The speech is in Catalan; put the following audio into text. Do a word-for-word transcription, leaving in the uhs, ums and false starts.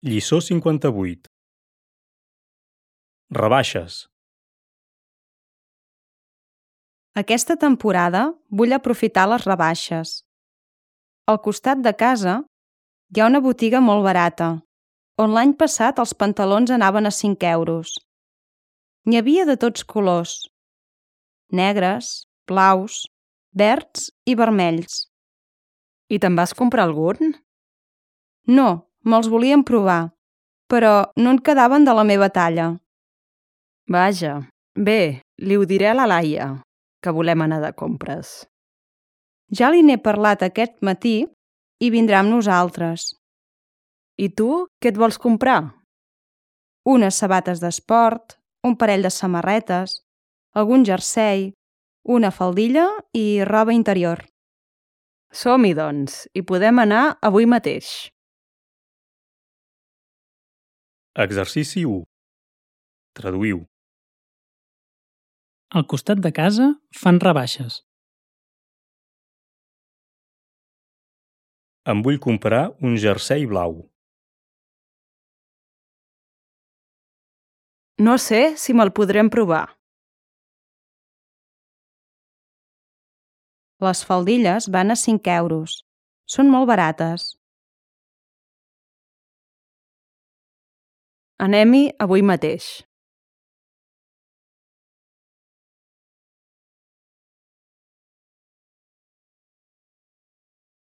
Lliçó cinquanta-vuit. Rebaixes. Aquesta temporada vull aprofitar les rebaixes. Al costat de casa hi ha una botiga molt barata, on l'any passat els pantalons anaven a cinc euros. N'hi havia de tots colors: negres, blaus, verds i vermells. I te'n vas comprar algun? No, me'ls volien provar, però no en quedaven de la meva talla. Vaja, bé, li ho diré a la Laia, que volem anar de compres. Ja li n'he parlat aquest matí i vindrà amb nosaltres. I tu, què et vols comprar? Unes sabates d'esport, un parell de samarretes, algun jersei, una faldilla i roba interior. Som-hi, doncs, i podem anar avui mateix. Exercici u. Traduïu. Al costat de casa fan rebaixes. Em vull comprar un jersei blau. No sé si me'l podrem provar. Les faldilles van a cinc euros. Són molt barates. Anem-hi avui mateix.